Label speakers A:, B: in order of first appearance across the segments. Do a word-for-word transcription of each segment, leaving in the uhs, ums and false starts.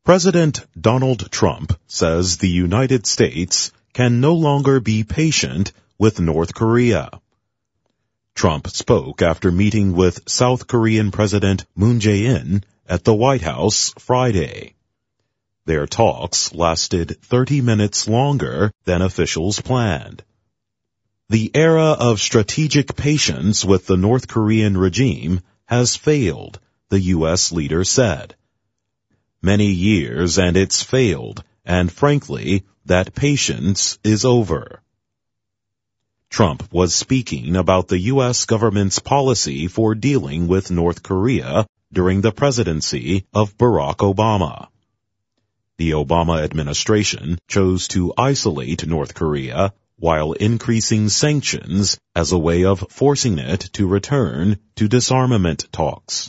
A: President Donald Trump says the United States can no longer be patient with North Korea. Trump spoke after meeting with South Korean President Moon Jae-in at the White House Friday. Their talks lasted thirty minutes longer than officials planned. The era of strategic patience with the North Korean regime has failed, the U S leader said. Many years and it's failed, and frankly, that patience is over. Trump was speaking about the U S government's policy for dealing with North Korea during the presidency of Barack Obama. The Obama administration chose to isolate North Korea while increasing sanctions as a way of forcing it to return to disarmament talks.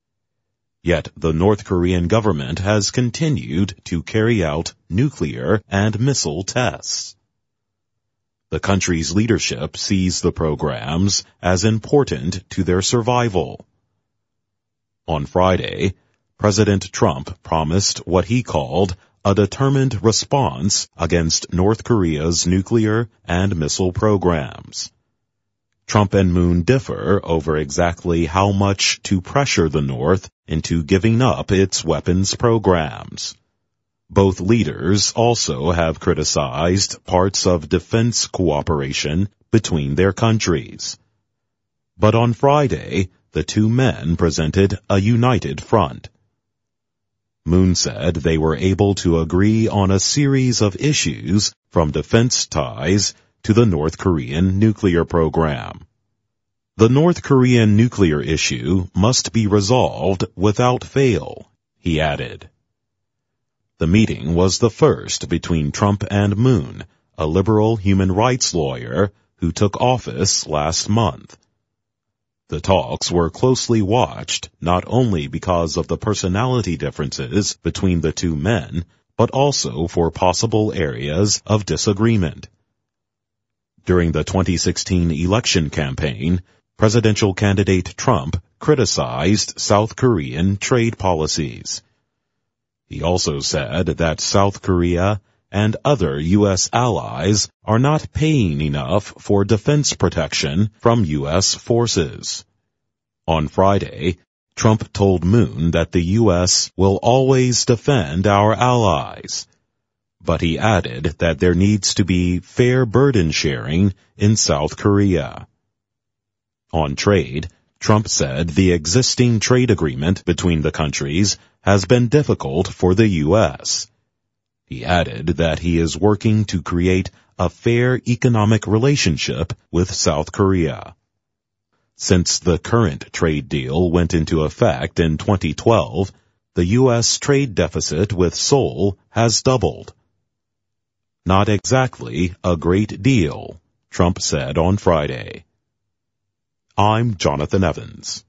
A: Yet the North Korean government has continued to carry out nuclear and missile tests. The country's leadership sees the programs as important to their survival. On Friday, President Trump promised what he called a determined response against North Korea's nuclear and missile programs. Trump and Moon differ over exactly how much to pressure the North into giving up its weapons programs. Both leaders also have criticized parts of defense cooperation between their countries. But on Friday, the two men presented a united front. Moon said they were able to agree on a series of issues from defense ties to the North Korean nuclear program. The North Korean nuclear issue must be resolved without fail, he added. The meeting was the first between Trump and Moon, a liberal human rights lawyer who took office last month. The talks were closely watched not only because of the personality differences between the two men, but also for possible areas of disagreement. During the twenty sixteen election campaign, presidential candidate Trump criticized South Korean trade policies. He also said that South Korea and other U S allies are not paying enough for defense protection from U S forces. On Friday, Trump told Moon that the U S will always defend our allies. But he added that there needs to be fair burden sharing in South Korea. On trade, Trump said the existing trade agreement between the countries has been difficult for the U S. He added that he is working to create a fair economic relationship with South Korea. Since the current trade deal went into effect in twenty twelve, the U S trade deficit with Seoul has doubled. Not exactly a great deal, Trump said on Friday. I'm Jonathan Evans.